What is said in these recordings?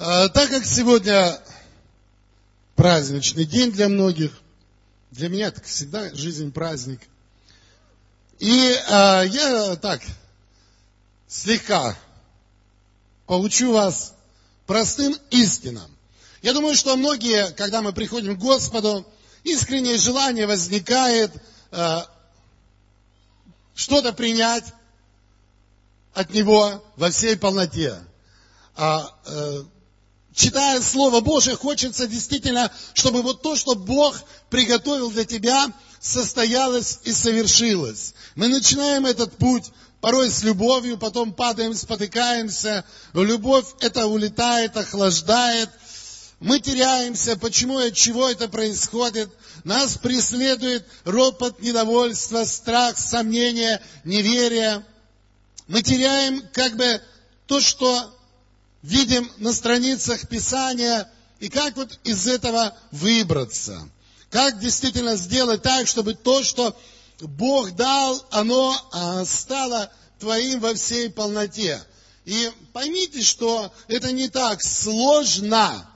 Так как сегодня праздничный день для многих, для меня так всегда жизнь праздник. И я так слегка поучу вас простым истинам. Я думаю, что многие, когда мы приходим к Господу, искреннее желание возникает что-то принять от Него во всей полноте. Читая Слово Божие, хочется действительно, чтобы вот то, что Бог приготовил для тебя, состоялось и совершилось. Мы начинаем этот путь порой с любовью, потом падаем, спотыкаемся. Любовь это улетает, охлаждает. Мы теряемся, почему и от чего это происходит. Нас преследует ропот, недовольство, страх, сомнение, неверие. Мы теряем то, что видим на страницах Писания, и как вот из этого выбраться. Как действительно сделать так, чтобы то, что Бог дал, оно стало твоим во всей полноте. И поймите, что это не так сложно,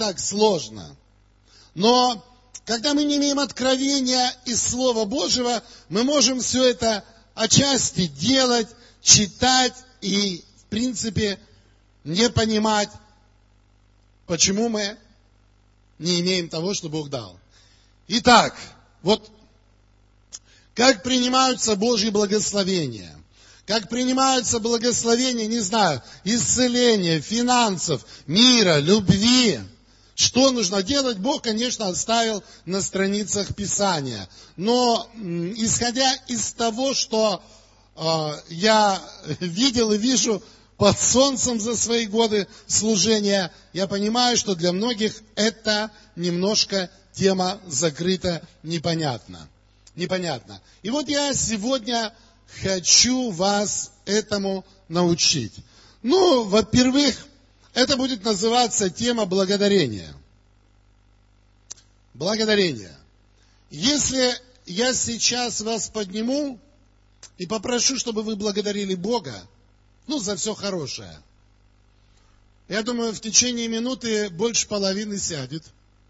но когда мы не имеем откровения из Слова Божьего, мы можем все это отчасти делать, читать и, в принципе, не понимать, почему мы не имеем того, что Бог дал. Итак, вот как принимаются Божьи благословения, как принимаются благословения, не знаю, исцеления, финансов, мира, любви. Что нужно делать, Бог, конечно, оставил на страницах Писания. Но, исходя из того, что я видел и вижу под солнцем за свои годы служения, я понимаю, что для многих это немножко тема закрыта, непонятна. И вот я сегодня хочу вас этому научить. Во-первых, это будет называться тема благодарения. Благодарение. Если я сейчас вас подниму и попрошу, чтобы вы благодарили Бога, за все хорошее. Я думаю, в течение минуты больше половины сядет.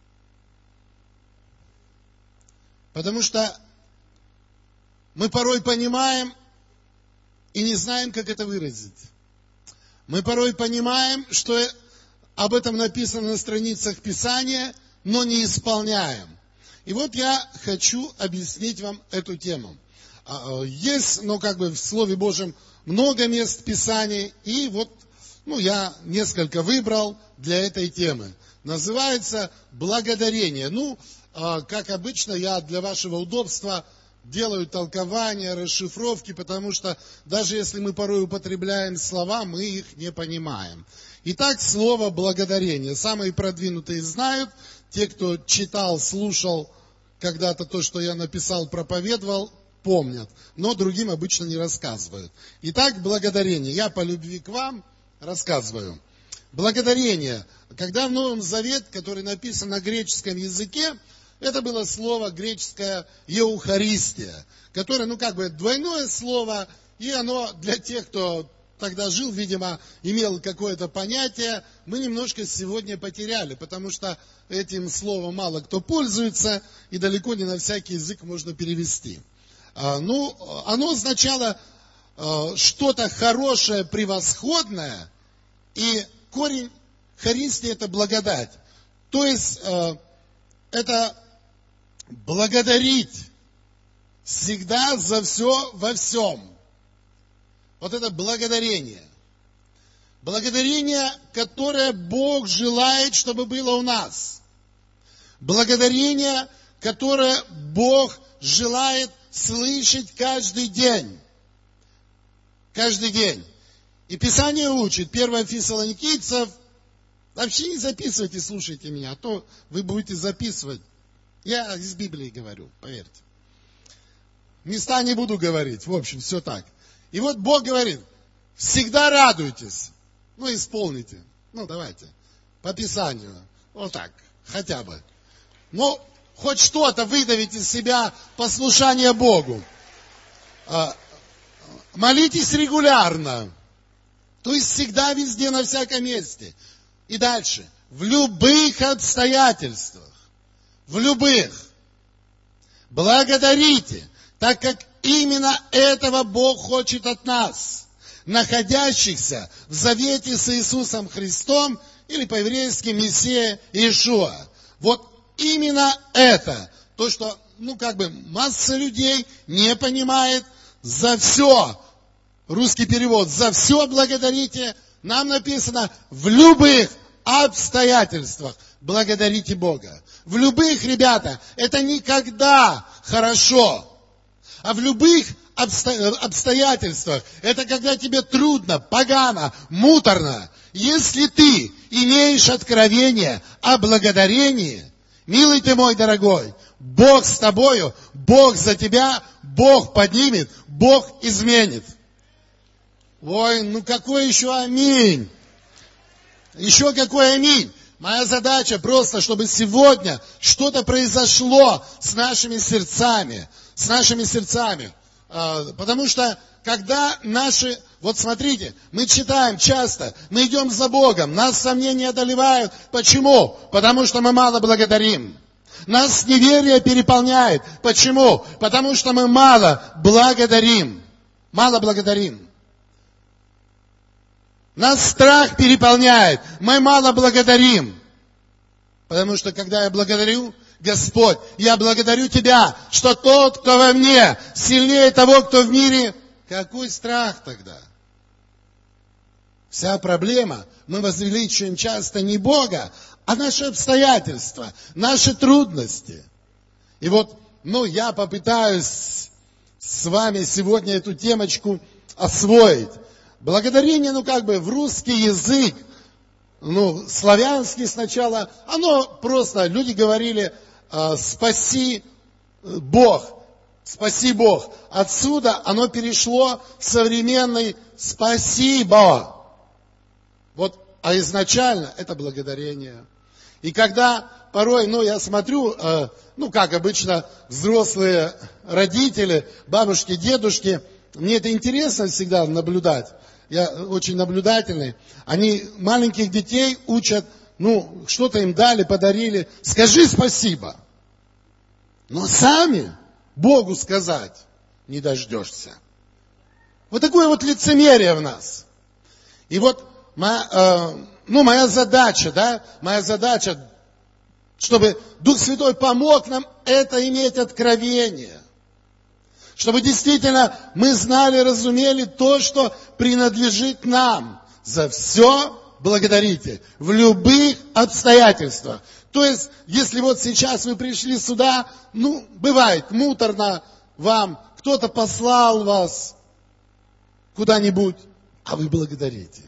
Потому что мы порой понимаем и не знаем, как это выразить. Мы порой понимаем, что об этом написано на страницах Писания, но не исполняем. И вот я хочу объяснить вам эту тему. Есть, в Слове Божьем много мест Писаний, и я несколько выбрал для этой темы. Называется благодарение. Как обычно, я для вашего удобства делаю толкования, расшифровки, потому что даже если мы порой употребляем слова, мы их не понимаем. Итак, слово благодарение. Самые продвинутые знают, те, кто читал, слушал когда-то то, что я написал, проповедовал, помнят, но другим обычно не рассказывают. Итак, благодарение. Я по любви к вам рассказываю. Благодарение. Когда в Новом Завете, который написан на греческом языке, это было слово греческое «еухаристия», которое, двойное слово, и оно для тех, кто тогда жил, видимо, имел какое-то понятие, мы немножко сегодня потеряли, потому что этим словом мало кто пользуется, и далеко не на всякий язык можно перевести. Оно означало что-то хорошее, превосходное, и корень харистии – это благодать. То есть, это благодарить всегда за все во всем. Вот это благодарение. Благодарение, которое Бог желает, чтобы было у нас. Благодарение, которое Бог желает слышать каждый день. Каждый день. И Писание учит, 1 Фессалоникийцев, вообще не записывайте, слушайте меня, а то вы будете записывать. Я из Библии говорю, поверьте. Места не буду говорить, в общем, все так. И вот Бог говорит, всегда радуйтесь. Исполните. Давайте, по Писанию. Вот так, хотя бы. Хоть что-то выдавить из себя послушание Богу. Молитесь регулярно. То есть всегда, везде, на всяком месте. И дальше. В любых обстоятельствах, в любых, благодарите, так как именно этого Бог хочет от нас, находящихся в завете с Иисусом Христом, или по-еврейски Мессия Иешуа. Вот именно это, то, что, масса людей не понимает, за все, русский перевод, за все благодарите, нам написано, в любых обстоятельствах благодарите Бога. В любых, ребята, это никогда хорошо. А в любых обстоятельствах, это когда тебе трудно, погано, муторно. Если ты имеешь откровение о благодарении, милый ты мой дорогой, Бог с тобою, Бог за тебя, Бог поднимет, Бог изменит. Ой, какой еще аминь? Еще какой аминь? Моя задача просто, чтобы сегодня что-то произошло с нашими сердцами. С нашими сердцами. Потому что, когда наши... Вот смотрите, мы читаем часто, мы идем за Богом, нас сомнения одолевают. Почему? Потому что мы мало благодарим. Нас неверие переполняет. Почему? Потому что мы мало благодарим. Мало благодарим. Нас страх переполняет. Мы мало благодарим. Потому что, когда я благодарю, Господь, я благодарю Тебя, что тот, кто во мне, сильнее того, кто в мире. Какой страх тогда? Вся проблема, мы возвеличиваем часто не Бога, а наши обстоятельства, наши трудности. И вот, я попытаюсь с вами сегодня эту темочку освоить. Благодарение, в русский язык, славянский сначала, оно просто, люди говорили, спаси Бог, спаси Бог. Отсюда оно перешло в современный спасибо. А изначально это благодарение. И когда порой, я смотрю, как обычно взрослые родители, бабушки, дедушки, мне это интересно всегда наблюдать. Я очень наблюдательный. Они маленьких детей учат, что-то им дали, подарили. Скажи спасибо. Но сами Богу сказать не дождешься. Вот такое вот лицемерие в нас. И моя задача, чтобы Дух Святой помог нам это иметь откровение. Чтобы действительно мы знали, разумели то, что принадлежит нам. За все благодарите. В любых обстоятельствах. То есть, если сейчас вы пришли сюда, бывает муторно вам, кто-то послал вас куда-нибудь, а вы благодарите.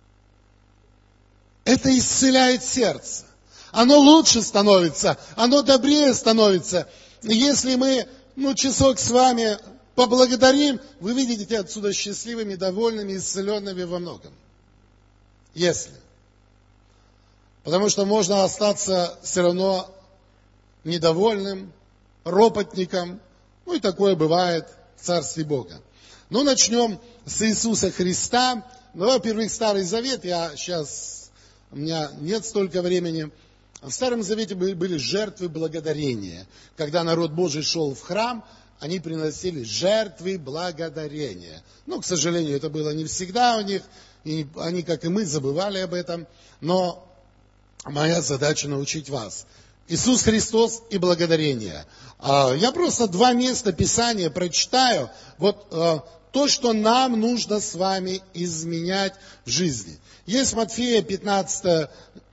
Это исцеляет сердце. Оно лучше становится, оно добрее становится. Если мы часок с вами поблагодарим, вы выйдете отсюда счастливыми, довольными, исцеленными во многом. Если. Потому что можно остаться все равно недовольным, ропотником. И такое бывает в Царстве Бога. Начнем с Иисуса Христа. Во-первых, Старый Завет, у меня нет столько времени. В Старом Завете были жертвы благодарения. Когда народ Божий шел в храм, они приносили жертвы благодарения. К сожалению, это было не всегда у них. И они, как и мы, забывали об этом. Но моя задача научить вас. Иисус Христос и благодарение. Я просто 2 места Писания прочитаю. То, что нам нужно с вами изменять в жизни. Есть Матфея 15...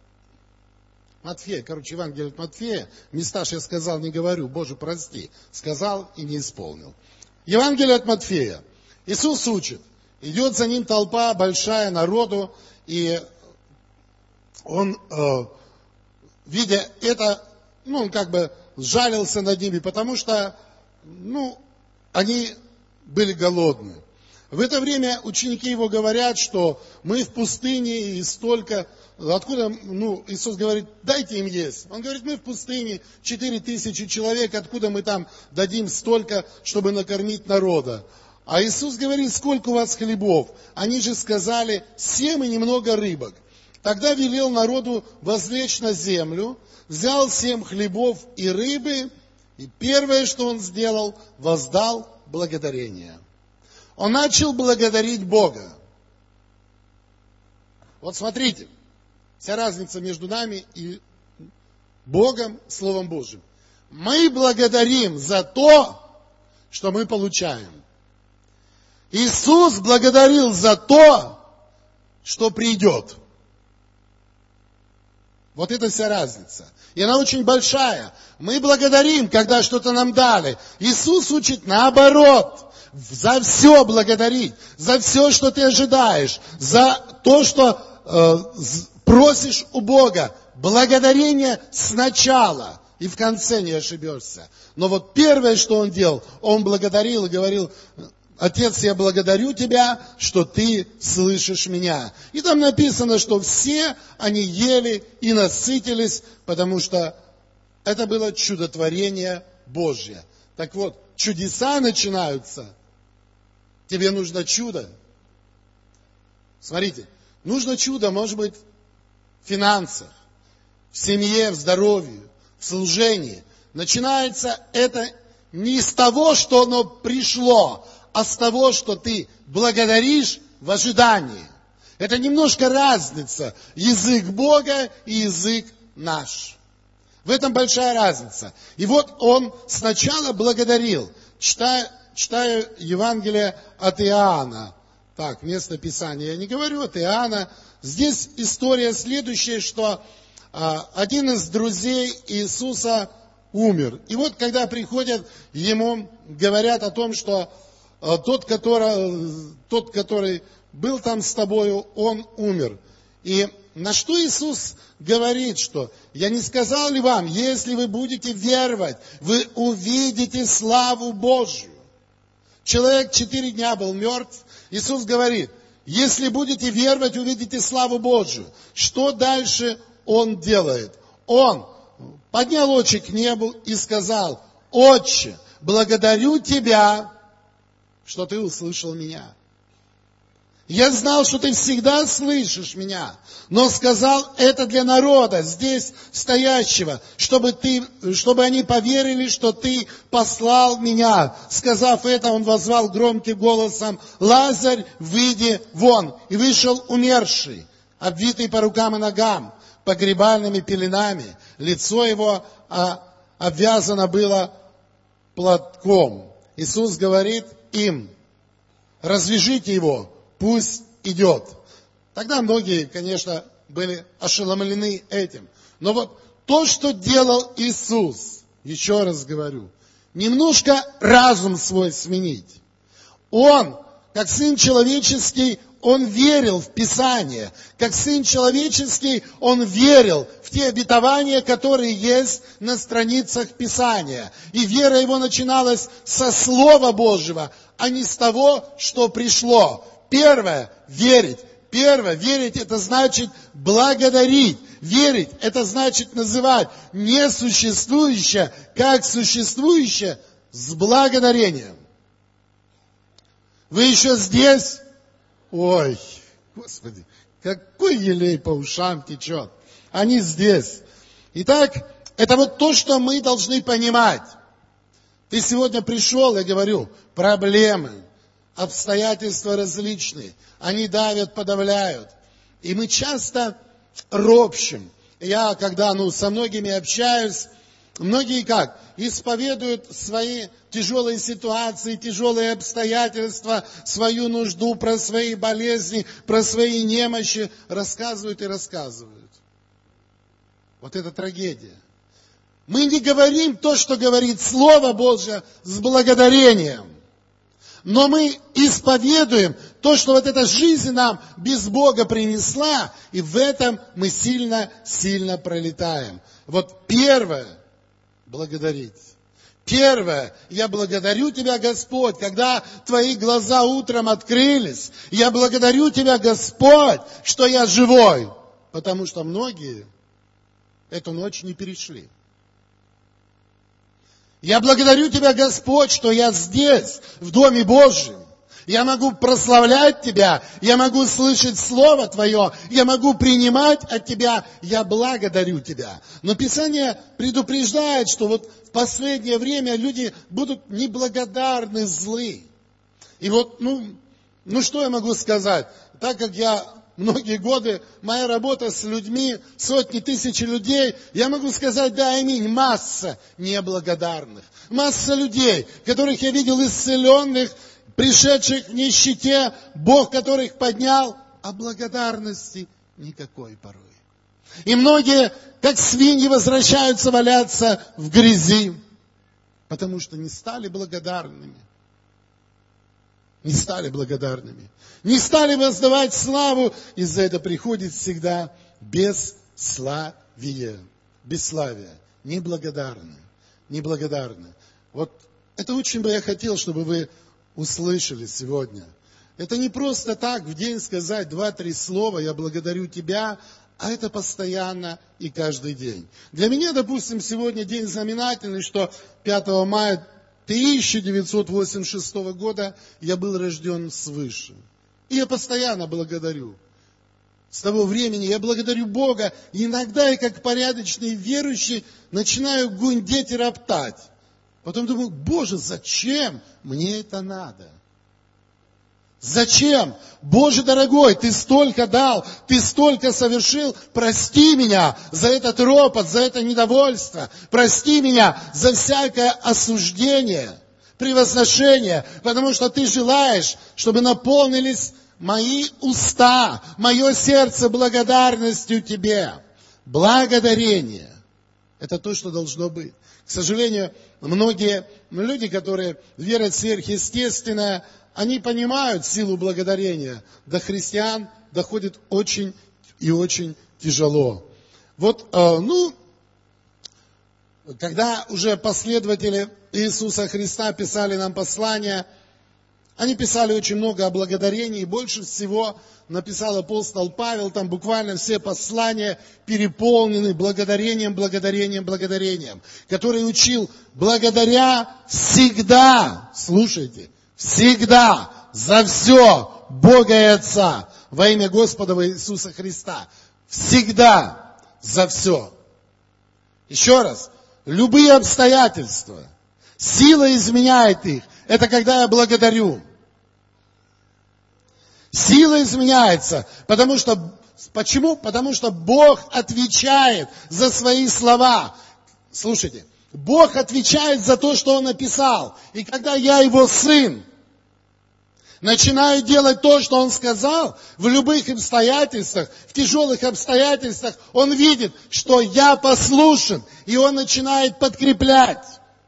Евангелие от Матфея. Места, что я сказал, не говорю. Боже, прости. Сказал и не исполнил. Евангелие от Матфея. Иисус учит. Идет за ним толпа большая народу. И он, видя это, он сжалился над ними, потому что, они были голодны. В это время ученики его говорят, что мы в пустыне и столько... Откуда, Иисус говорит, дайте им есть. Он говорит, мы в пустыне, 4000 человек, откуда мы там дадим столько, чтобы накормить народа. А Иисус говорит, сколько у вас хлебов? Они же сказали, 7 и немного рыбок. Тогда велел народу возлечь на землю, взял 7 хлебов и рыбы, и первое, что он сделал, воздал благодарение. Он начал благодарить Бога. Вот смотрите, вся разница между нами и Богом, Словом Божьим. Мы благодарим за то, что мы получаем. Иисус благодарил за то, что придет. Вот это вся разница. И она очень большая. Мы благодарим, когда что-то нам дали. Иисус учит наоборот. За все благодарить. За все, что ты ожидаешь. За то, что просишь у Бога. Благодарение сначала. И в конце не ошибешься. Но вот первое, что он делал, он благодарил и говорил: Отец, я благодарю Тебя, что Ты слышишь меня. И там написано, что все они ели и насытились, потому что это было чудотворение Божье. Так вот, чудеса начинаются. Тебе нужно чудо. Смотрите, нужно чудо, может быть, в финансах, в семье, в здоровье, в служении. Начинается это не с того, что оно пришло, а с того, что ты благодаришь в ожидании. Это немножко разница. Язык Бога и язык наш. В этом большая разница. И вот он сначала благодарил. Читаю Евангелие от Иоанна. Так, место Писания я не говорю, от Иоанна. Здесь история следующая, что один из друзей Иисуса умер. И вот когда приходят, ему говорят о том, что тот, который был там с тобою, он умер. И на что Иисус говорит, что я не сказал ли вам, если вы будете веровать, вы увидите славу Божью. Человек 4 дня был мертв. Иисус говорит, если будете веровать, увидите славу Божью. Что дальше он делает? Он поднял очи к небу и сказал: Отче, благодарю Тебя, что Ты услышал меня. Я знал, что Ты всегда слышишь меня, но сказал это для народа, здесь стоящего, чтобы они поверили, что Ты послал меня. Сказав это, Он воззвал громким голосом: Лазарь, выйди вон. И вышел умерший, обвитый по рукам и ногам погребальными пеленами. Лицо его обвязано было платком. Иисус говорит им: развяжите его, пусть идет. Тогда многие, конечно, были ошеломлены этим. Но вот то, что делал Иисус, еще раз говорю, немножко разум свой сменить. Он, как Сын Человеческий, Он верил в Писание. Как Сын Человеческий, Он верил в те обетования, которые есть на страницах Писания. И вера Его начиналась со Слова Божьего, а не с того, что пришло. Первое – верить. Первое – верить – это значит благодарить. Верить – это значит называть несуществующее как существующее с благодарением. Вы еще здесь? Ой, Господи, какой елей по ушам течет. Они здесь. Итак, это вот то, что мы должны понимать. Ты сегодня пришел, я говорю, проблемы, обстоятельства различные. Они давят, подавляют. И мы часто ропщим. Я, когда со многими общаюсь, многие как? Исповедуют свои тяжелые ситуации, тяжелые обстоятельства, свою нужду, про свои болезни, про свои немощи. Рассказывают и рассказывают. Вот это трагедия. Мы не говорим то, что говорит Слово Божье, с благодарением. Но мы исповедуем то, что вот эта жизнь нам без Бога принесла, и в этом мы сильно пролетаем. Вот первое – благодарить. Первое – я благодарю Тебя, Господь, когда Твои глаза утром открылись. Я благодарю Тебя, Господь, что я живой. Потому что многие эту ночь не перешли. Я благодарю Тебя, Господь, что я здесь, в Доме Божьем. Я могу прославлять Тебя, я могу слышать Слово Твое, я могу принимать от Тебя, я благодарю Тебя. Но Писание предупреждает, что вот в последнее время люди будут неблагодарны, злы. И вот, что я могу сказать? Так как я многие годы, моя работа с людьми, сотни тысяч людей, я могу сказать, да, аминь, масса неблагодарных. Масса людей, которых я видел исцеленных, пришедших в нищете, Бог которых поднял, а благодарности никакой порой. И многие, как свиньи, возвращаются валяться в грязи, потому что не стали благодарными. Не стали благодарными. Не стали воздавать славу, и за это приходит всегда бесславие. Бесславие. Неблагодарны. Неблагодарны. Вот это очень бы я хотел, чтобы вы услышали сегодня. Это не просто так в день сказать 2-3 слова «Я благодарю Тебя», а это постоянно и каждый день. Для меня, допустим, сегодня день знаменательный, что 5 мая 1986 года я был рожден свыше. И я постоянно благодарю. С того времени я благодарю Бога. И иногда я, как порядочный верующий, начинаю гундеть и роптать. Потом думаю, Боже, зачем мне это надо? Зачем? Боже дорогой, Ты столько дал, Ты столько совершил. Прости меня за этот ропот, за это недовольство. Прости меня за всякое осуждение, превозношение. Потому что Ты желаешь, чтобы наполнились мои уста, мое сердце благодарностью Тебе. Благодарение. Это то, что должно быть. К сожалению, многие люди, которые верят в сверхъестественное, они понимают силу благодарения. До христиан доходит очень и очень тяжело. Вот, когда уже последователи Иисуса Христа писали нам послания, они писали очень много о благодарении, и больше всего написал апостол Павел, там буквально все послания переполнены благодарением, благодарением, благодарением, который учил благодаря всегда, слушайте, всегда, за все Бога и Отца во имя Господа Иисуса Христа. Всегда за все. Еще раз, любые обстоятельства, сила изменяет их. Это когда я благодарю. Сила изменяется. Почему? Потому что Бог отвечает за свои слова. Слушайте, Бог отвечает за то, что Он написал. И когда я Его сын, начинаю делать то, что Он сказал, в любых обстоятельствах, в тяжелых обстоятельствах, Он видит, что я послушен, и Он начинает подкреплять.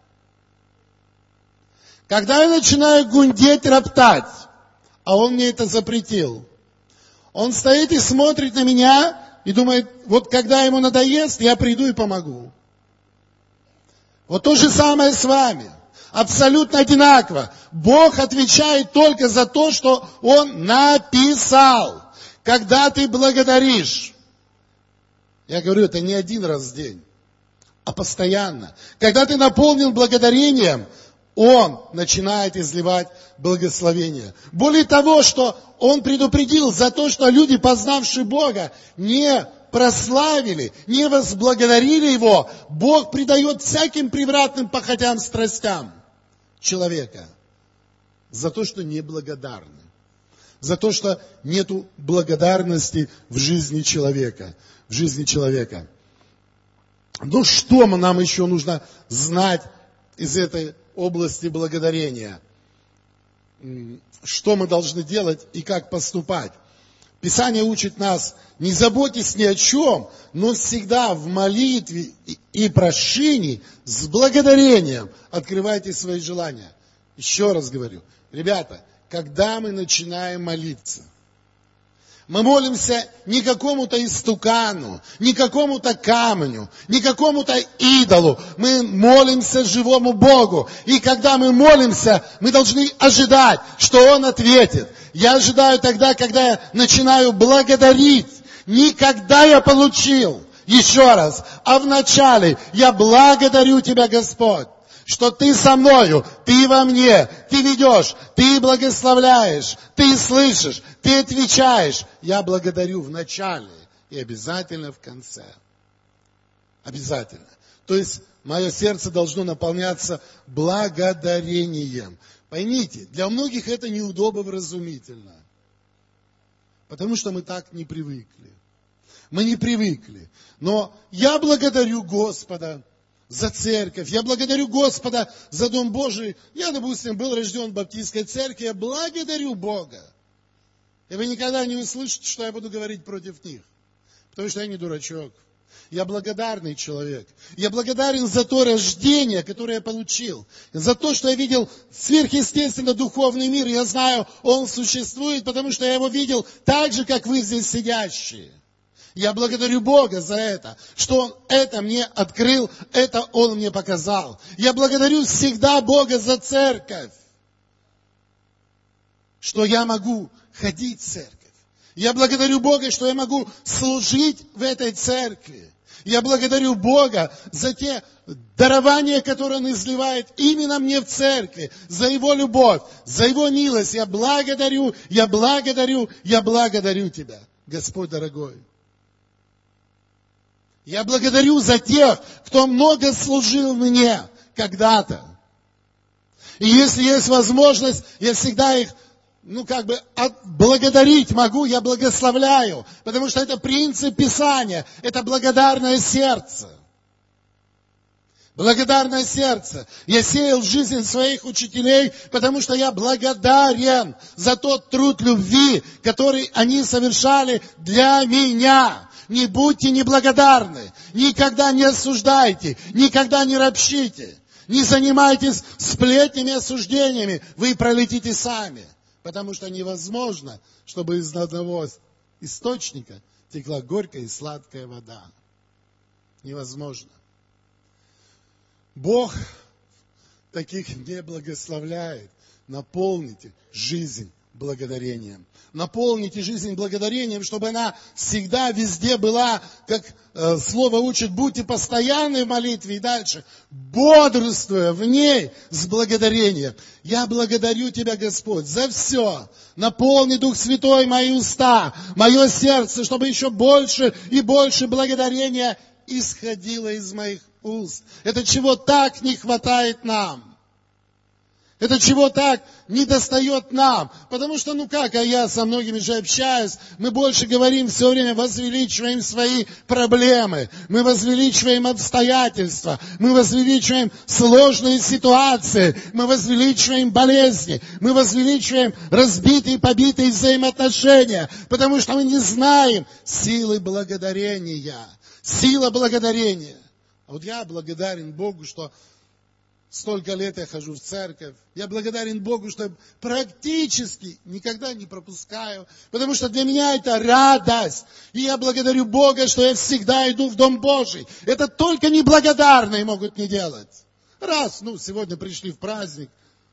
Когда я начинаю гундеть, роптать, а Он мне это запретил, Он стоит и смотрит на меня и думает, вот когда Ему надоест, я приду и помогу. Вот то же самое с вами. Абсолютно одинаково. Бог отвечает только за то, что Он написал. Когда ты благодаришь, я говорю, это не один раз в день, а постоянно. Когда ты наполнен благодарением, Он начинает изливать благословение. Более того, что Он предупредил за то, что люди, познавшие Бога, не прославили, не возблагодарили Его, Бог придает всяким превратным похотям, страстям человека за то, что неблагодарны, за то, что нету благодарности в жизни человека. В жизни человека. Ну, что нам еще нужно знать из этой области благодарения? Что мы должны делать и как поступать? Писание учит нас, не заботьтесь ни о чем, но всегда в молитве и прошении с благодарением открывайте свои желания. Еще раз говорю, ребята, когда мы начинаем молиться, мы молимся не какому-то истукану, не какому-то камню, не какому-то идолу. Мы молимся живому Богу. И когда мы молимся, мы должны ожидать, что Он ответит. Я ожидаю тогда, когда я начинаю благодарить. Не когда я получил, еще раз, а вначале я благодарю Тебя, Господь. что Ты со мною, Ты во мне, Ты ведешь, Ты благословляешь, Ты слышишь, Ты отвечаешь. Я благодарю в начале и обязательно в конце. Обязательно. То есть мое сердце должно наполняться благодарением. Поймите, для многих это неудобовразумительно. Потому что мы так не привыкли. Мы не привыкли. Но я благодарю Господа за церковь. Я благодарю Господа за Дом Божий. Я, допустим, был рожден в баптистской церкви. Я благодарю Бога. И вы никогда не услышите, что я буду говорить против них. Потому что я не дурачок. Я благодарный человек. Я благодарен за то рождение, которое я получил. За то, что я видел сверхъестественно духовный мир. Я знаю, он существует, потому что я его видел так же, как вы здесь сидящие. Я благодарю Бога за это, что Он это мне открыл, это Он мне показал. Я благодарю всегда Бога за церковь, что я могу ходить в церковь. Я благодарю Бога, что я могу служить в этой церкви. Я благодарю Бога за те дарования, которые Он изливает именно мне в церкви, за Его любовь, за Его милость. Я благодарю, я благодарю, я благодарю Тебя, Господь дорогой. Я благодарю за тех, кто много служил мне когда-то. И если есть возможность, я всегда их отблагодарить могу, я благословляю. Потому что это принцип Писания, это благодарное сердце. Благодарное сердце. Я сеял жизнь своих учителей, потому что я благодарен за тот труд любви, который они совершали для меня. Не будьте неблагодарны, никогда не осуждайте, никогда не ропщите, не занимайтесь сплетнями и осуждениями, вы пролетите сами. Потому что невозможно, чтобы из одного источника текла горькая и сладкая вода. Невозможно. Бог таких не благословляет. Наполните жизнь благодарением. Наполните жизнь благодарением, чтобы она всегда везде была, как Слово учит, будьте постоянны в молитве и дальше, бодрствуя в ней с благодарением. Я благодарю Тебя, Господь, за все. Наполни, Дух Святой, мои уста, мое сердце, чтобы еще больше и больше благодарения исходило из моих уст. Это чего так не хватает нам. Это чего так не достает нам. Потому что, я со многими же общаюсь, мы больше говорим все время, возвеличиваем свои проблемы, мы возвеличиваем обстоятельства, мы возвеличиваем сложные ситуации, мы возвеличиваем болезни, мы возвеличиваем разбитые, побитые взаимоотношения, потому что мы не знаем силы благодарения. Сила благодарения. А вот я благодарен Богу, что столько лет я хожу в церковь. Я благодарен Богу, что практически никогда не пропускаю. Потому что для меня это радость. И я благодарю Бога, что я всегда иду в Дом Божий. Это только неблагодарные могут не делать. Раз, сегодня пришли в праздник.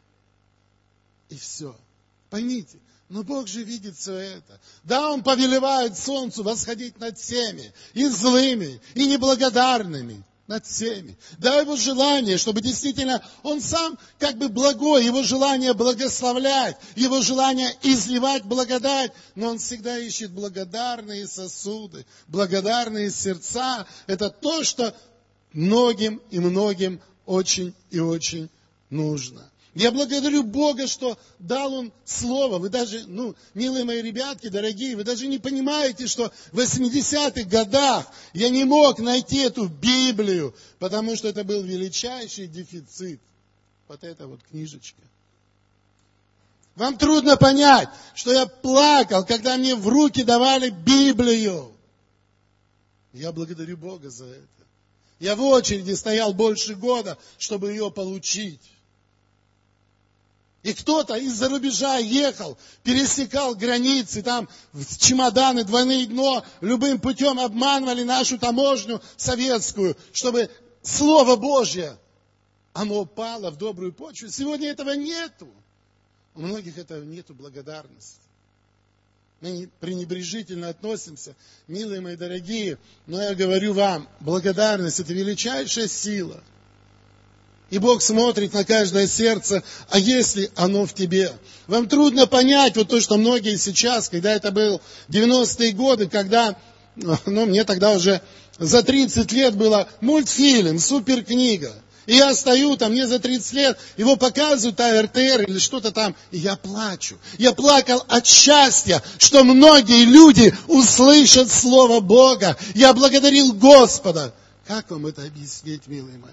И все. Поймите, но Бог же видит все это. Да, Он повелевает солнцу восходить над всеми. И злыми, и неблагодарными. Над всеми. Да, Его желание, чтобы действительно Он сам благой, Его желание благословлять, Его желание изливать благодать, но Он всегда ищет благодарные сосуды, благодарные сердца. Это то, что многим и многим очень и очень нужно. Я благодарю Бога, что дал Он Слово. Вы даже, милые мои ребятки, дорогие, вы даже не понимаете, что в 80-х годах я не мог найти эту Библию, потому что это был величайший дефицит. Вот эта вот книжечка. Вам трудно понять, что я плакал, когда мне в руки давали Библию. Я благодарю Бога за это. Я в очереди стоял больше года, чтобы ее получить. И кто-то из-за рубежа ехал, пересекал границы, там чемоданы, двойное дно, любым путем обманывали нашу таможню советскую, чтобы Слово Божье, оно упало в добрую почву. Сегодня этого нету. У многих этого нету благодарности. Мы пренебрежительно относимся, милые мои дорогие, но я говорю вам, благодарность – это величайшая сила. И Бог смотрит на каждое сердце, а если оно в тебе? Вам трудно понять вот то, что многие сейчас, когда это был 90-е годы, когда, мне тогда уже за 30 лет было мультфильм, суперкнига. И я стою там, мне за 30 лет, его показывают, РТР или что-то там, и я плачу. Я плакал от счастья, что многие люди услышат Слово Бога. Я благодарил Господа. Как вам это объяснить, милые мои?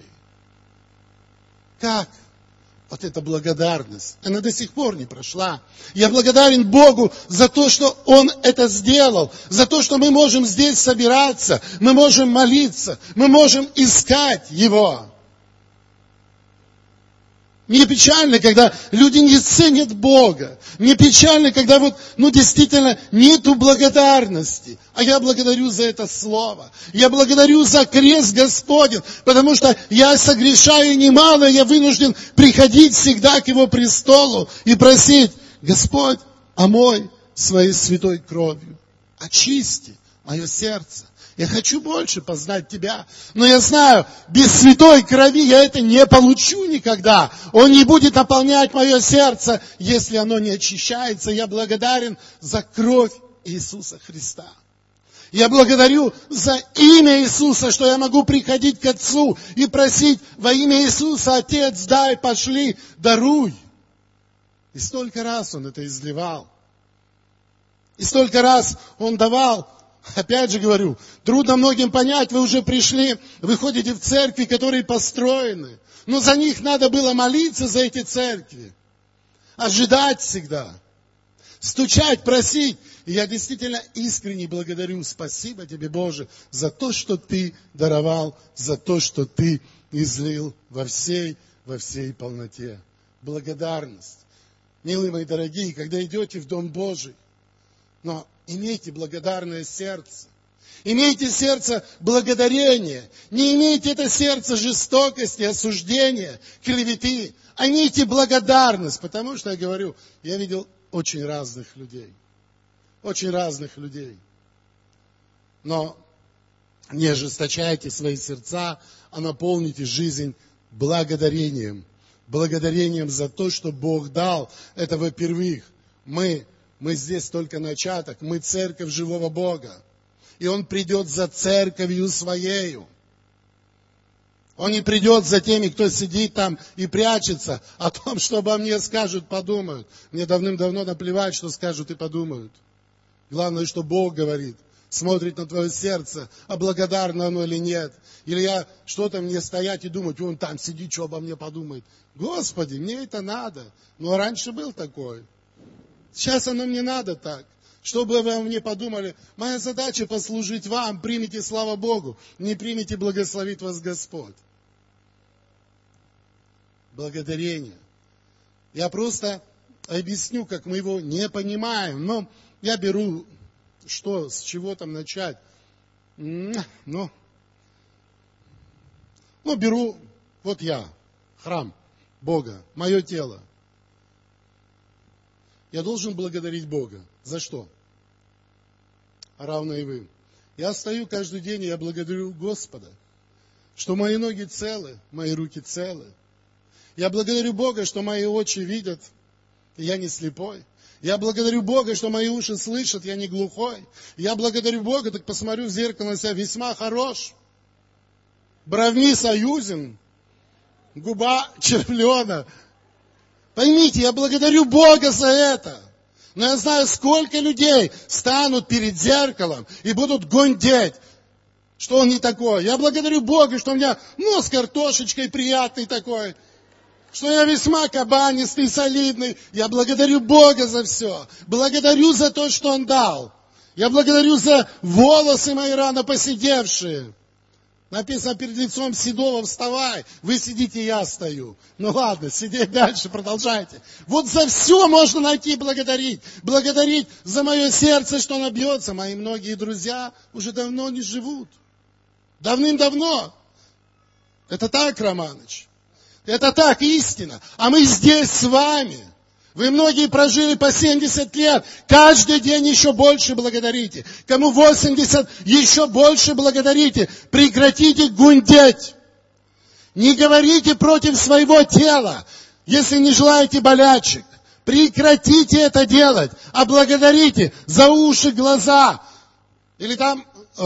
Как? Вот эта благодарность, она до сих пор не прошла. Я благодарен Богу за то, что Он это сделал, за то, что мы можем здесь собираться, мы можем молиться, мы можем искать Его. Мне печально, когда люди не ценят Бога. Мне печально, когда действительно нету благодарности. А я благодарю за это слово. Я благодарю за крест Господень, потому что я согрешаю немало, и я вынужден приходить всегда к Его престолу и просить: Господь, омой своей святой кровью, очисти мое сердце. Я хочу больше познать Тебя. Но я знаю, без святой крови я это не получу никогда. Он не будет наполнять мое сердце, если оно не очищается. Я благодарен за кровь Иисуса Христа. Я благодарю за имя Иисуса, что я могу приходить к Отцу и просить во имя Иисуса: Отец, дай, пошли, даруй. И столько раз Он это изливал. И столько раз Он давал. Опять же говорю, трудно многим понять, вы уже пришли, вы ходите в церкви, которые построены. Но за них надо было молиться, за эти церкви. Ожидать всегда. Стучать, просить. И я действительно искренне благодарю. Спасибо Тебе, Боже, за то, что Ты даровал, за то, что Ты излил во всей полноте. Благодарность. Милые мои дорогие, когда идете в Дом Божий, но имейте благодарное сердце. Имейте сердце благодарения. Не имейте это сердце жестокости, осуждения, клеветы. А имейте благодарность. Потому что, я говорю, я видел очень разных людей. Очень разных людей. Но не ожесточайте свои сердца, а наполните жизнь благодарением. Благодарением за то, что Бог дал. Это, во-первых, мы здесь только начаток, мы церковь живого Бога. И Он придет за церковью Своею. Он не придет за теми, кто сидит там и прячется. О том, что обо мне скажут, подумают. Мне давным-давно наплевать, что скажут и подумают. Главное, что Бог говорит. Смотрит на твое сердце, а благодарно оно или нет. Или я что-то мне стоять и думать: он там сидит, что обо мне подумает. Господи, мне это надо. Но раньше был такой. Сейчас оно мне надо так. Чтобы вы о мне подумали, моя задача послужить вам, примите, слава Богу, не примите, благословит вас Господь. Благодарение. Я просто объясню, как мы его не понимаем. Но я беру, с чего там начать. Беру, я, храм Бога, мое тело. Я должен благодарить Бога. За что? Равно и вы. Я встаю каждый день, и я благодарю Господа, что мои ноги целы, мои руки целы. Я благодарю Бога, что мои очи видят, и я не слепой. Я благодарю Бога, что мои уши слышат, я не глухой. Я благодарю Бога, так посмотрю в зеркало на себя, весьма хорош. Бровни союзен, губа червлена. Поймите, я благодарю Бога за это. Но я знаю, сколько людей станут перед зеркалом и будут гундеть, что он не такой. Я благодарю Бога, что у меня нос картошечкой приятный такой, что я весьма кабанистый, солидный. Я благодарю Бога за все. Благодарю за то, что Он дал. Я благодарю за волосы мои рано поседевшие. Написано: перед лицом седого вставай. Вы сидите, я стою. Ну ладно, сидеть дальше, продолжайте. Вот за все можно найти благодарить. Благодарить за мое сердце, что оно бьется. Мои многие друзья уже давно не живут. Давным-давно. Это так, Романыч. Это так, истина. А мы здесь с вами. Вы многие прожили по 70 лет. Каждый день еще больше благодарите. Кому 80, еще больше благодарите. Прекратите гундеть. Не говорите против своего тела, если не желаете болячек. Прекратите это делать, а благодарите за уши, глаза. Или там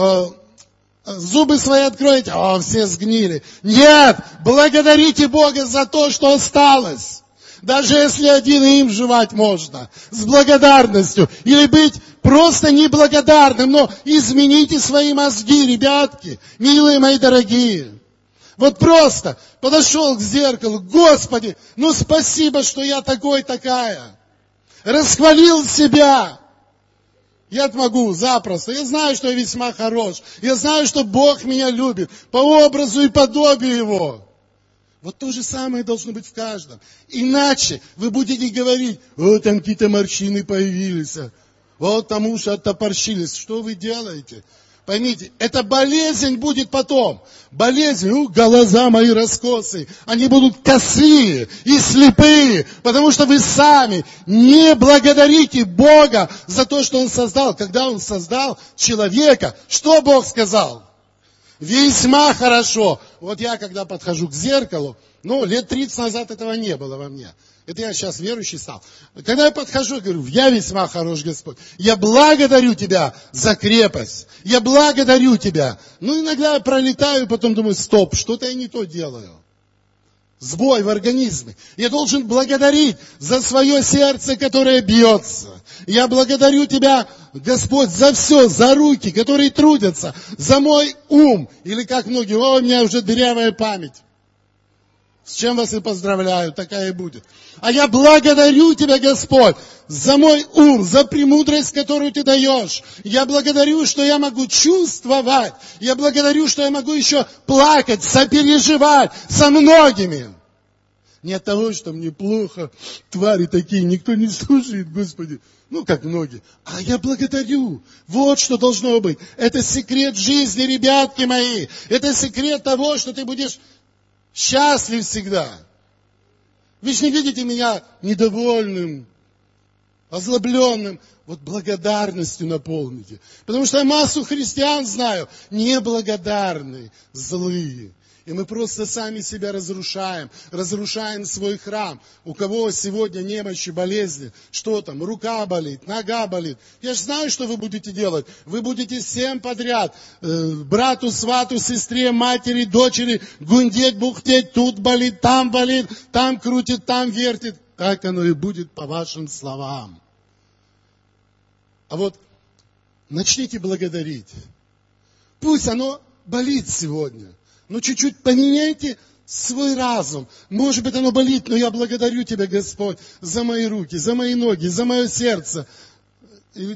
зубы свои откроете, все сгнили. Нет, благодарите Бога за то, что осталось. Даже если один им жевать можно, с благодарностью. Или быть просто неблагодарным, но измените свои мозги, ребятки, милые мои дорогие. Вот просто подошел к зеркалу, Господи, спасибо, что я такой, такая. Расхвалил себя. Я могу запросто. Я знаю, что я весьма хорош. Я знаю, что Бог меня любит по образу и подобию Его. Вот то же самое должно быть в каждом. Иначе вы будете говорить, там какие-то морщины появились, вот там уши оттопорщились. Что вы делаете? Поймите, эта болезнь будет потом. Болезнь, глаза мои раскосые. Они будут косые и слепые, потому что вы сами не благодарите Бога за то, что Он создал. Когда Он создал человека, что Бог сказал? Весьма хорошо. Вот я, когда подхожу к зеркалу, лет 30 назад этого не было во мне. Это я сейчас верующий стал. Когда я подхожу, говорю, я весьма хорош, Господь. Я благодарю Тебя за крепость. Я благодарю Тебя. Иногда я пролетаю, потом думаю, стоп, что-то я не то делаю. Сбой в организме. Я должен благодарить за свое сердце, которое бьется. Я благодарю Тебя, Господь, за все, за руки, которые трудятся, за мой ум. Или как многие, у меня уже дырявая память. С чем вас и поздравляю, такая и будет. А я благодарю Тебя, Господь, за мой ум, за премудрость, которую Ты даешь. Я благодарю, что я могу чувствовать. Я благодарю, что я могу еще плакать, сопереживать со многими. Не от того, что мне плохо, твари такие, никто не слушает, Господи. Как многие. А я благодарю. Вот что должно быть. Это секрет жизни, ребятки мои. Это секрет того, что ты будешь счастлив всегда. Вы же не видите меня недовольным, озлобленным. Вот благодарностью наполните. Потому что я массу христиан знаю, неблагодарные, злые. И мы просто сами себя разрушаем свой храм. У кого сегодня немощи, болезни, что там, рука болит, нога болит. Я же знаю, что вы будете делать. Вы будете всем подряд, брату, свату, сестре, матери, дочери, гундеть, бухтеть, тут болит, там крутит, там вертит. Так оно и будет по вашим словам. А вот начните благодарить. Пусть оно болит сегодня. Чуть-чуть поменяйте свой разум. Может быть, оно болит, но я благодарю Тебя, Господь, за мои руки, за мои ноги, за мое сердце. Или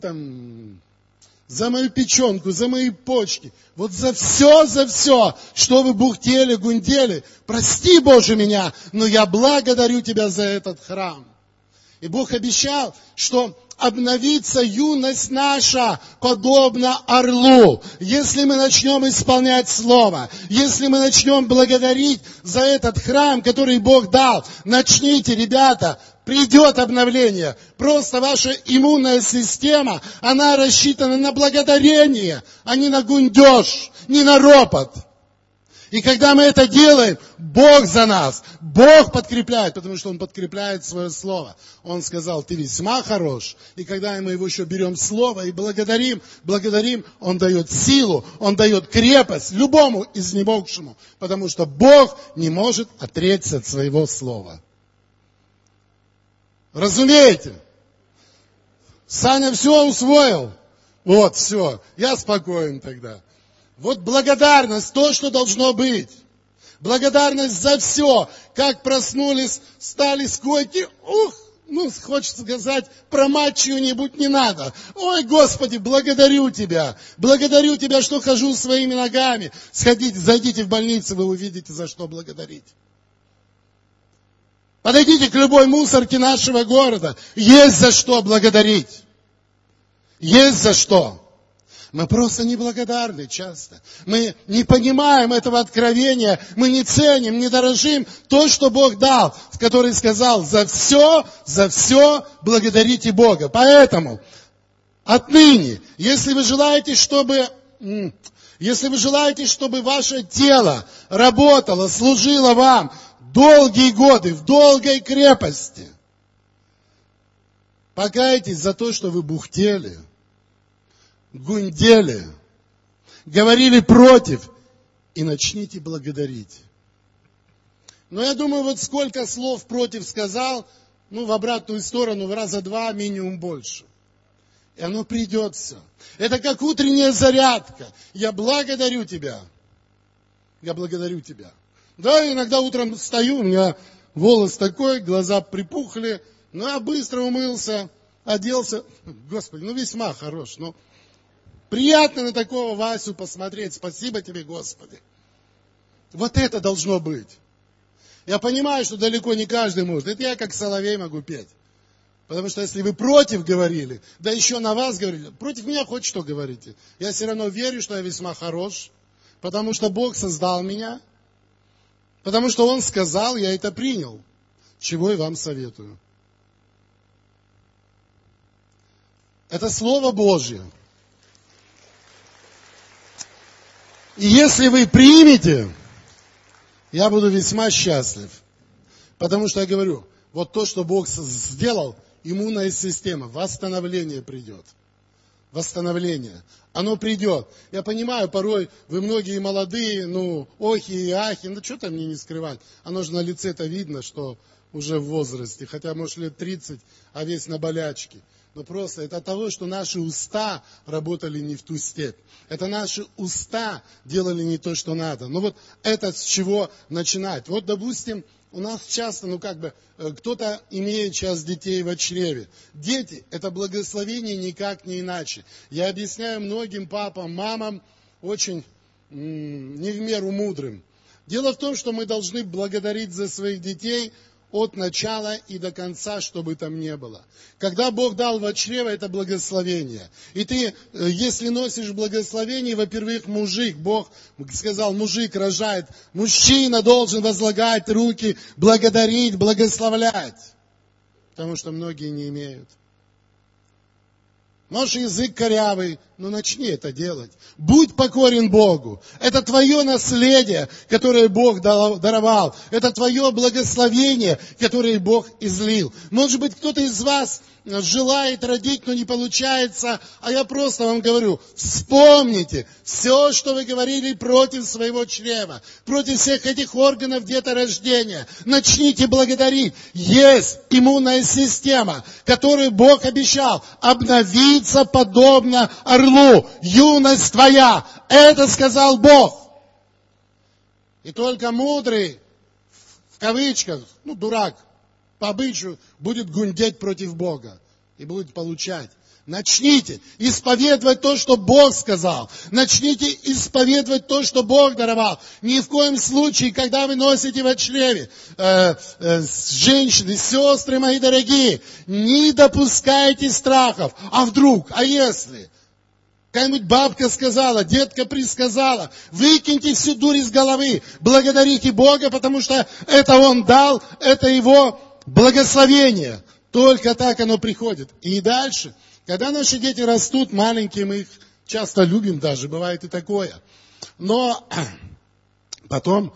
за мою печенку, за мои почки. Вот за все, что вы бухтели, гундели. Прости, Боже, меня, но я благодарю Тебя за этот храм. И Бог обещал, что обновится юность наша, подобно орлу. Если мы начнем исполнять Слово, если мы начнем благодарить за этот храм, который Бог дал, начните, ребята, придет обновление. Просто ваша иммунная система, она рассчитана на благодарение, а не на гундеж, не на ропот. И когда мы это делаем, Бог за нас, Бог подкрепляет, потому что Он подкрепляет свое слово. Он сказал, ты весьма хорош. И когда мы его еще берем слово и благодарим, Он дает силу, Он дает крепость любому изнемогшему, потому что Бог не может отречься от своего слова. Разумеете? Саня все усвоил? Вот, все, я спокоен тогда. Вот благодарность, то, что должно быть. Благодарность за все. Как проснулись, встали с койки. Хочется сказать, про мать чью-нибудь не надо. Ой, Господи, благодарю Тебя. Благодарю Тебя, что хожу своими ногами. Зайдите в больницу, вы увидите, за что благодарить. Подойдите к любой мусорке нашего города. Есть за что благодарить. Есть за что. Мы просто неблагодарны часто. Мы не понимаем этого откровения. Мы не ценим, не дорожим то, что Бог дал, который сказал, за все благодарите Бога. Поэтому отныне, если вы желаете, чтобы Если вы желаете, чтобы ваше тело работало, служило вам долгие годы, в долгой крепости, покайтесь за то, что вы бухтели, гундели, говорили против, и начните благодарить. Но я думаю, вот сколько слов против сказал, в обратную сторону, в раза два, минимум больше. И оно придет все. Это как утренняя зарядка. Я благодарю тебя. Я благодарю тебя. Да, иногда утром встаю, у меня волос такой, глаза припухли, но я быстро умылся, оделся. Господи, весьма хорош. Приятно на такого Васю посмотреть. Спасибо тебе, Господи. Вот это должно быть. Я понимаю, что далеко не каждый может. Это я как соловей могу петь. Потому что если вы против говорили, да еще на вас говорили, против меня хоть что говорите. Я все равно верю, что я весьма хорош, потому что Бог создал меня, потому что Он сказал, я это принял, чего и вам советую. Это Слово Божье. И если вы примете, я буду весьма счастлив. Потому что я говорю, вот то, что Бог сделал, иммунная система, восстановление придет. Восстановление. Оно придет. Я понимаю, порой вы многие молодые, охи и ахи, что там мне не скрывать. Оно же на лице-то видно, что уже в возрасте, хотя, может, лет 30, а весь на болячке. Но просто это от того, что наши уста работали не в ту степь. Это наши уста делали не то, что надо. Но вот это с чего начинать? Вот, допустим, у нас часто, кто-то имеет сейчас детей в чреве. Дети – это благословение никак не иначе. Я объясняю многим папам, мамам, очень не в меру мудрым. Дело в том, что мы должны благодарить за своих детей от начала и до конца, что бы там ни было. Когда Бог дал во чрево, это благословение. И ты, если носишь благословение, во-первых, мужик, Бог сказал, мужик рожает, мужчина должен возлагать руки, благодарить, благословлять. Потому что многие не имеют. Может, язык корявый, но начни это делать. Будь покорен Богу. Это твое наследие, которое Бог даровал. Это твое благословение, которое Бог излил. Может быть, кто-то из вас желает родить, но не получается. А я просто вам говорю, вспомните все, что вы говорили против своего чрева, против всех этих органов деторождения. Начните благодарить. Есть иммунная система, которую Бог обещал обновиться подобно орлу. Юность твоя. Это сказал Бог. И только мудрый, в кавычках, дурак, по обычаю, будет гундеть против Бога. И будет получать. Начните исповедовать то, что Бог сказал. Начните исповедовать то, что Бог даровал. Ни в коем случае, когда вы носите во чреве, женщины, сестры мои дорогие, не допускайте страхов. А вдруг, а если? Какая-нибудь бабка сказала, детка присказала, выкиньте всю дурь из головы, благодарите Бога, потому что это Он дал, это Его благословение. Только так оно приходит. И дальше, когда наши дети растут маленькие, мы их часто любим даже, бывает и такое. Но потом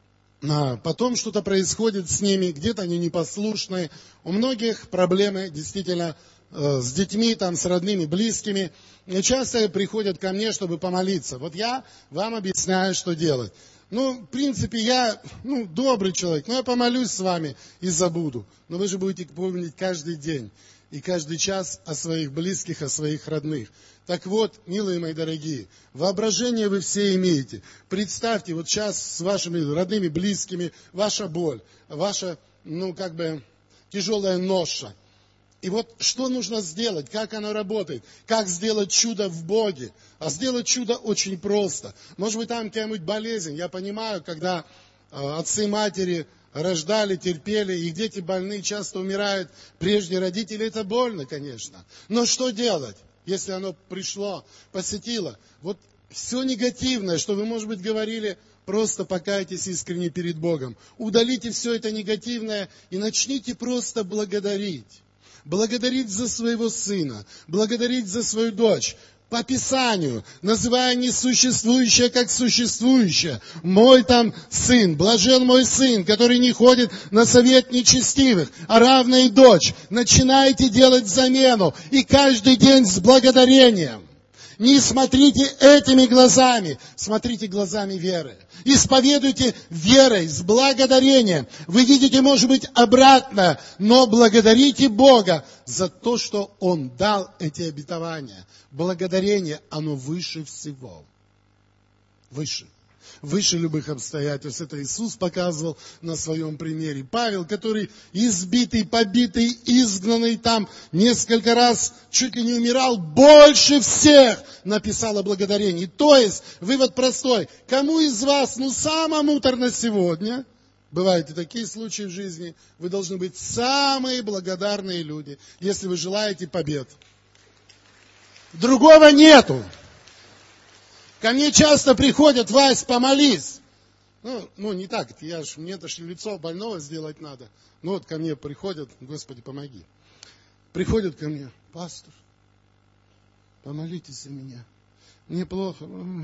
что-то происходит с ними, где-то они непослушные. У многих проблемы действительно с детьми, с родными, близкими. И часто приходят ко мне, чтобы помолиться. Вот я вам объясняю, что делать. В принципе, я добрый человек, но я помолюсь с вами и забуду. Но вы же будете помнить каждый день и каждый час о своих близких, о своих родных. Так вот, милые мои дорогие, воображение вы все имеете. Представьте, вот сейчас с вашими родными, близкими, ваша боль, ваша, тяжелая ноша. И вот что нужно сделать, как оно работает, как сделать чудо в Боге. А сделать чудо очень просто. Может быть, там какая-нибудь болезнь. Я понимаю, когда отцы и матери рождали, терпели, их дети больны, часто умирают прежде родителей. Это больно, конечно. Но что делать, если оно пришло, посетило? Вот все негативное, что вы, может быть, говорили, просто покайтесь искренне перед Богом. Удалите все это негативное и начните просто благодарить. Благодарить за своего сына, благодарить за свою дочь. по Писанию, называя несуществующее как существующее. Мой там сын, блажен мой сын, который не ходит на совет нечестивых, а равная дочь. Начинайте делать замену, и каждый день с благодарением. Не смотрите этими глазами, смотрите глазами веры. Исповедуйте верой, с благодарением. Вы видите, может быть, обратно, но благодарите Бога за то, что Он дал эти обетования. Благодарение, оно выше всего. Выше. Выше любых обстоятельств. Это Иисус показывал на своем примере. Павел, который избитый, побитый, изгнанный там несколько раз, чуть ли не умирал, больше всех написал о благодарении. То есть, вывод простой. Кому из вас, самое муторно сегодня, бывают и такие случаи в жизни, вы должны быть самые благодарные люди, если вы желаете побед. Другого нету. Ко мне часто приходят: Вась, помолись. Не так, мне-то ж лицо больного сделать надо. Ко мне приходят: Господи, помоги. Приходят ко мне: пастор, помолитесь за меня. Мне плохо.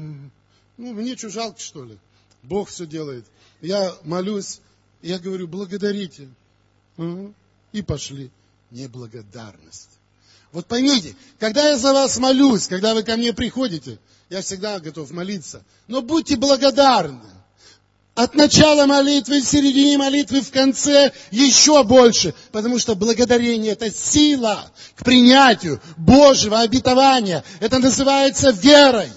Мне что, жалко, что ли? Бог все делает. Я молюсь, я говорю: благодарите. И пошли. Неблагодарность. Вот поймите, когда я за вас молюсь, когда вы ко мне приходите, я всегда готов молиться. Но будьте благодарны. От начала молитвы, в середине молитвы, в конце еще больше. Потому что благодарение – это сила к принятию Божьего обетования. Это называется верой.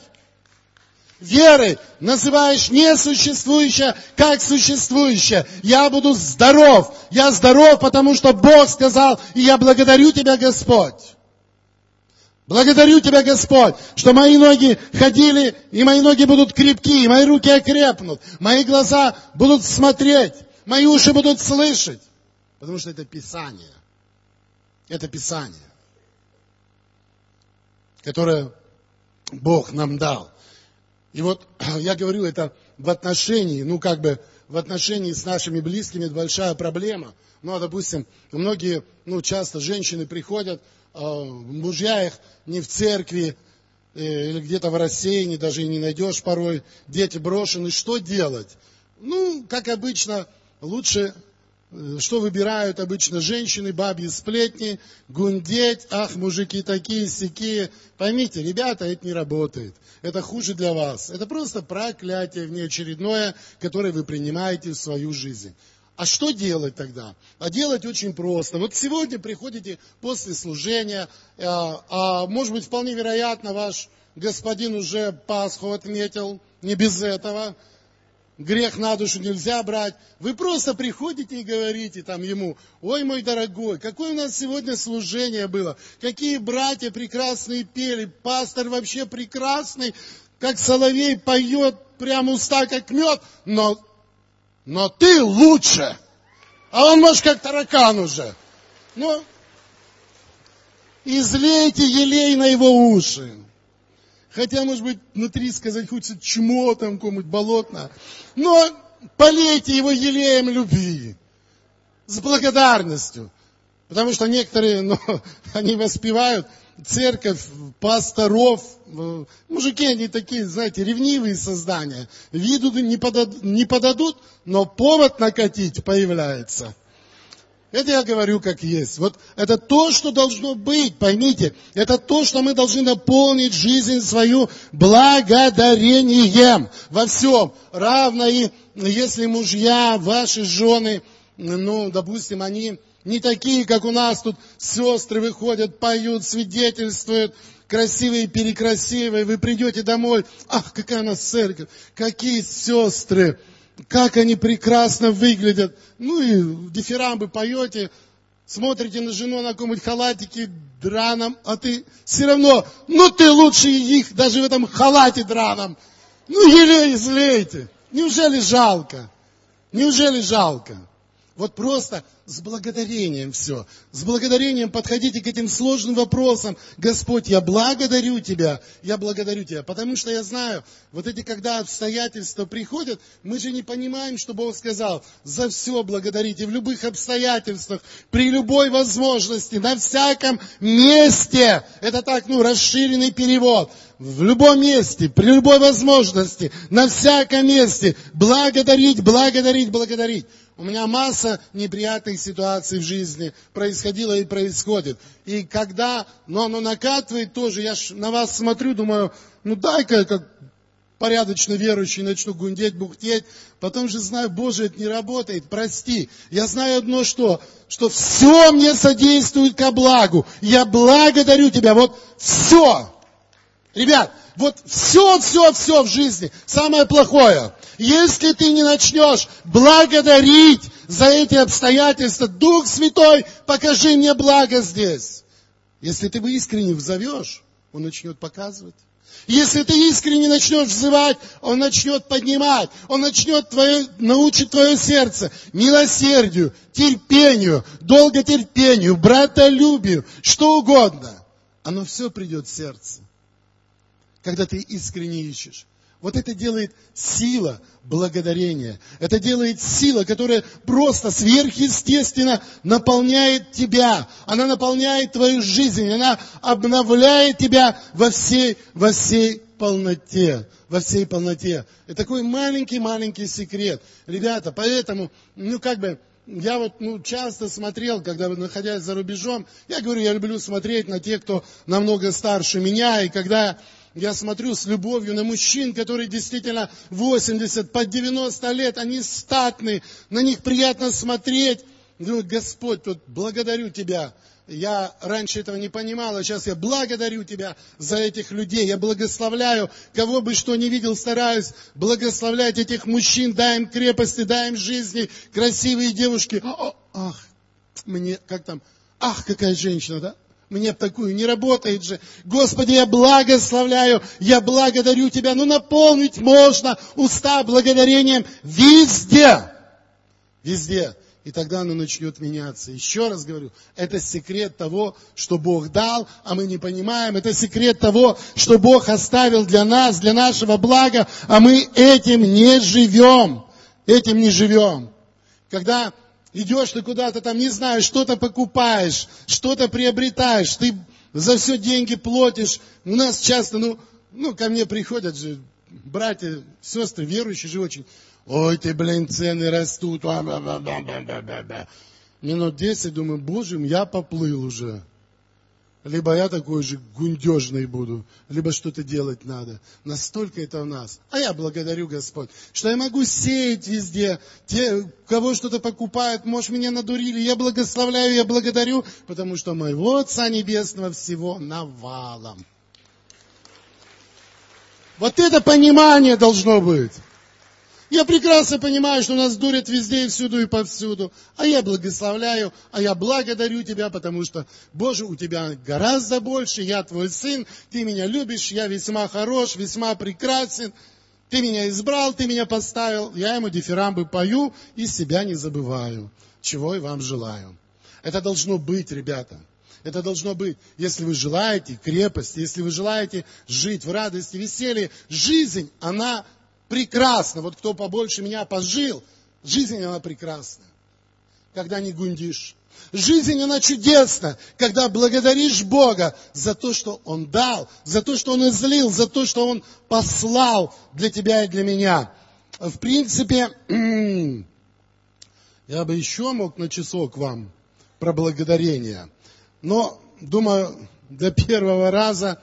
Верой называешь несуществующее как существующее. Я буду здоров. Я здоров, потому что Бог сказал, и я благодарю Тебя, Господь. Благодарю Тебя, Господь, что мои ноги ходили, и мои ноги будут крепки, и мои руки окрепнут, мои глаза будут смотреть, мои уши будут слышать. Потому что это Писание. Это Писание, которое Бог нам дал. И вот я говорю, это в отношении, в отношении с нашими близкими большая проблема. Допустим, многие, часто женщины приходят, мужья их не в церкви или где-то в рассеянии, даже и не найдешь порой, дети брошены. Что делать? Как обычно, лучше, что выбирают обычно женщины, бабьи сплетни, гундеть, ах, мужики такие-сякие. Поймите, ребята, это не работает. Это хуже для вас. Это просто проклятие внеочередное, которое вы принимаете в свою жизнь. А что делать тогда? А делать очень просто. Вот сегодня приходите после служения, может быть, вполне вероятно, ваш господин уже Пасху отметил, не без этого. Грех на душу нельзя брать. Вы просто приходите и говорите ему: ой, мой дорогой, какое у нас сегодня служение было, какие братья прекрасные пели, пастор вообще прекрасный, как соловей поет, прям уста как мед, но ты лучше. А он, может, как таракан уже. Излейте елей на его уши. Хотя, может быть, внутри сказать хочется чмо там, какое-нибудь болотное. Но полейте его елеем любви. С благодарностью. Потому что некоторые, они воспевают церковь, пасторов. Мужики, они такие, знаете, ревнивые создания. Виду не подадут, но повод накатить появляется. Это я говорю как есть. Вот это то, что должно быть, поймите. Это то, что мы должны наполнить жизнь свою благодарением во всем. Равно и если мужья, ваши жены, допустим, они не такие, как у нас тут сестры выходят, поют, свидетельствуют, красивые-перекрасивые. Вы придете домой, ах, какая у нас церковь, какие сестры. Как они прекрасно выглядят. И дифирамбы поете, смотрите на жену на каком-нибудь халатике драном, а ты все равно, ты лучше их, даже в этом халате драном. Елей излейте. Неужели жалко? Неужели жалко? Вот просто с благодарением все. С благодарением подходите к этим сложным вопросам. Господь, я благодарю Тебя. Потому что я знаю, вот эти, когда обстоятельства приходят, мы же не понимаем, что Бог сказал. За все благодарите, в любых обстоятельствах, при любой возможности, на всяком месте. Это так, расширенный перевод. В любом месте, при любой возможности, на всяком месте. Благодарить. У меня масса неприятных ситуаций в жизни происходило и происходит. И когда, оно накатывает тоже, я на вас смотрю, думаю, дай-ка, как порядочно верующий, начну гундеть, бухтеть. Потом же знаю, Боже, это не работает, прости. Я знаю одно, что все мне содействует ко благу. Я благодарю Тебя, вот все. Ребят, вот все в жизни, самое плохое. Если ты не начнешь благодарить за эти обстоятельства, Дух Святой, покажи мне благо здесь. Если ты его искренне взовешь, Он начнет показывать. Если ты искренне начнешь взывать, Он начнет поднимать. Он начнет научить твое сердце милосердию, терпению, долготерпению, братолюбию, что угодно. Оно все придет в сердце, когда ты искренне ищешь. Вот это делает сила благодарения. Это делает сила, которая просто сверхъестественно наполняет тебя. Она наполняет твою жизнь. Она обновляет тебя во всей полноте. Это такой маленький секрет. Ребята, поэтому, я часто смотрел, когда находясь за рубежом, я люблю смотреть на тех, кто намного старше меня, и когда я смотрю с любовью на мужчин, которые действительно 80, под 90 лет, они статные, на них приятно смотреть. Думаю, Господь, благодарю Тебя. Я раньше этого не понимал, а сейчас я благодарю Тебя за этих людей. Я благословляю, кого бы что ни видел, стараюсь благословлять этих мужчин, дай им крепости, дай им жизни, красивые девушки. Какая женщина, да? Мне б такую не работает же. Господи, я благословляю, я благодарю Тебя. Наполнить можно уста благодарением везде. И тогда оно начнет меняться. Еще раз говорю, это секрет того, что Бог дал, а мы не понимаем. Это секрет того, что Бог оставил для нас, для нашего блага, а мы этим не живем. Когда идешь ты куда-то там, не знаю, что-то покупаешь, что-то приобретаешь, ты за все деньги платишь. У нас часто, ко мне приходят же братья, сестры, верующие же очень. Ой, цены растут. Минут 10, думаю, Боже, я поплыл уже. Либо я такой же гундежный буду, либо что-то делать надо. Настолько это в нас. А я благодарю, Господь, что я могу сеять везде. Те, кого что-то покупают, может, меня надурили. Я благословляю, я благодарю, потому что моего Отца Небесного всего навалом. Вот это понимание должно быть. Я прекрасно понимаю, что нас дурят везде и всюду и повсюду. А я благословляю, а я благодарю Тебя, потому что, Боже, у Тебя гораздо больше. Я Твой Сын, Ты меня любишь, я весьма хорош, весьма прекрасен. Ты меня избрал, Ты меня поставил. Я Ему дифирамбы пою и себя не забываю. Чего и вам желаю. Это должно быть, ребята. Это должно быть. Если вы желаете крепости, если вы желаете жить в радости, веселье, жизнь, она прекрасно. Вот кто побольше меня пожил, жизнь она прекрасна, когда не гундишь. Жизнь она чудесна, когда благодаришь Бога за то, что Он дал, за то, что Он излил, за то, что Он послал для тебя и для меня. В принципе, я бы еще мог на часок вам про благодарение. Но, думаю, для первого раза,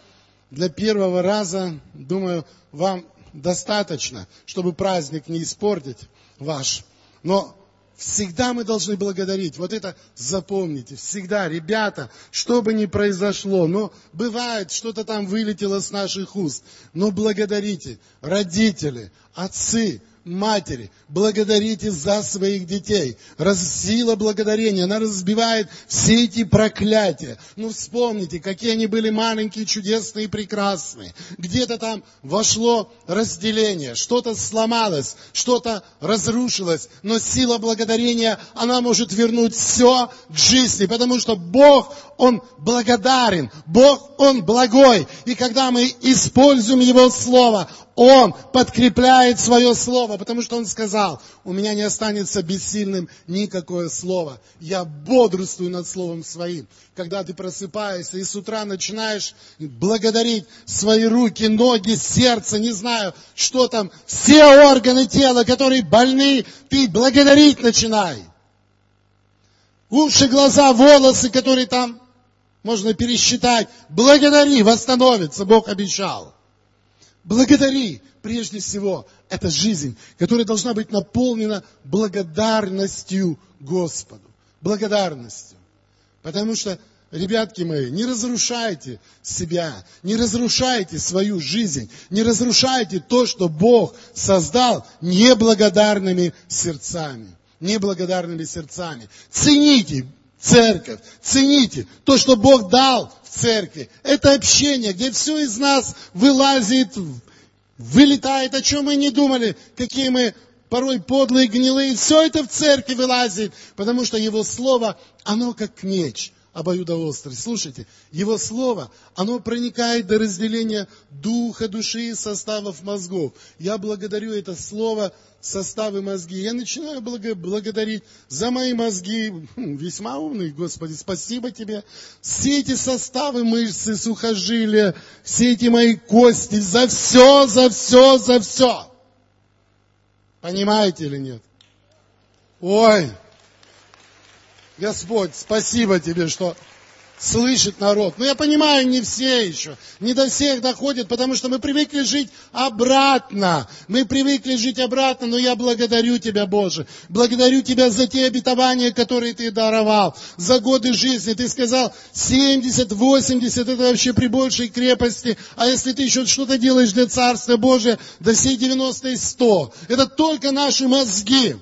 думаю, вам достаточно, чтобы праздник не испортить ваш. Но всегда мы должны благодарить. Вот это запомните. Всегда, ребята, что бы ни произошло, но бывает, что-то там вылетело с наших уст. Но благодарите. Родители, отцы, матери, благодарите за своих детей. Сила благодарения, она разбивает все эти проклятия. Ну, вспомните, какие они были маленькие, чудесные и прекрасные. Где-то там вошло разделение, что-то сломалось, что-то разрушилось. Но сила благодарения, она может вернуть все к жизни, потому что Бог, Он благодарен, Бог, Он благой. И когда мы используем Его Слово, Он подкрепляет свое Слово, потому что Он сказал: у меня не останется бессильным никакое Слово. Я бодрствую над Словом Своим. Когда ты просыпаешься и с утра начинаешь благодарить свои руки, ноги, сердце, не знаю, что там, все органы тела, которые больны, ты благодарить начинай. Уши, глаза, волосы, которые там можно пересчитать. Благодари, восстановится, Бог обещал. Благодари, прежде всего, это жизнь, которая должна быть наполнена благодарностью Господу. Благодарностью. Потому что, ребятки мои, не разрушайте себя, не разрушайте свою жизнь, не разрушайте то, что Бог создал неблагодарными сердцами. Неблагодарными сердцами. Цените церковь, цените то, что Бог дал в церкви. Это общение, где все из нас вылазит, вылетает, о чем мы не думали, какие мы порой подлые, гнилые. Все это в церкви вылазит, потому что Его Слово, оно как меч обоюдоострый. Слушайте, Его Слово, оно проникает до разделения духа, души и составов мозгов. Я благодарю это Слово, составы мозги. Я начинаю благодарить за мои мозги, весьма умные, Господи, спасибо Тебе. Все эти составы, мышцы, сухожилия, все эти мои кости, за все, за все, за все. Понимаете или нет? Ой, Господь, спасибо Тебе, что слышит народ. Но я понимаю, не все еще, не до всех доходит, потому что мы привыкли жить обратно. Мы привыкли жить обратно, но я благодарю Тебя, Боже. Благодарю Тебя за те обетования, которые Ты даровал, за годы жизни. Ты сказал, 70, 80, это вообще при большей крепости. А если Ты еще что-то делаешь для Царства Божия, до всей 90 и 100. Это только наши мозги.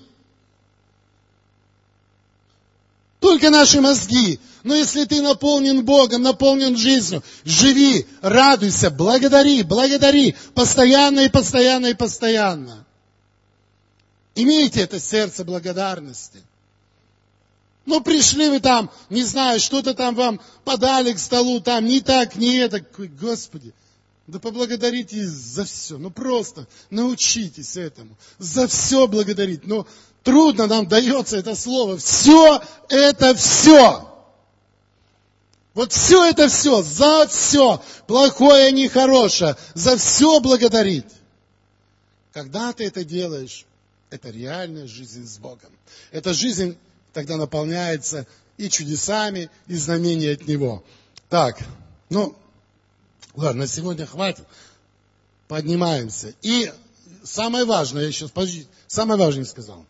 Только наши мозги. Но если ты наполнен Богом, наполнен жизнью, живи, радуйся, благодари, благодари, постоянно и постоянно и постоянно. Имейте это сердце благодарности. Ну, пришли вы там, не знаю, что-то там вам подали к столу, там не так, не это. Господи, да поблагодарите за все. Ну, просто научитесь этому. За все благодарить. Но трудно нам дается это слово. Все это все. Вот все это все, за все, плохое, нехорошее, за все благодарить. Когда ты это делаешь, это реальная жизнь с Богом. Эта жизнь тогда наполняется и чудесами, и знамениями от Него. Так, ну, ладно, на сегодня хватит. Поднимаемся. И самое важное, я сейчас, подожди, самое важное сказал.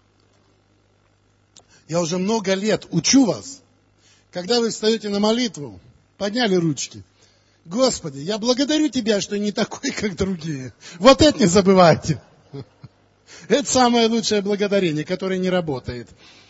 Я уже много лет учу вас, когда вы встаете на молитву, подняли ручки. Господи, я благодарю Тебя, что я не такой, как другие. Вот это не забывайте. Это самое лучшее благодарение, которое не работает.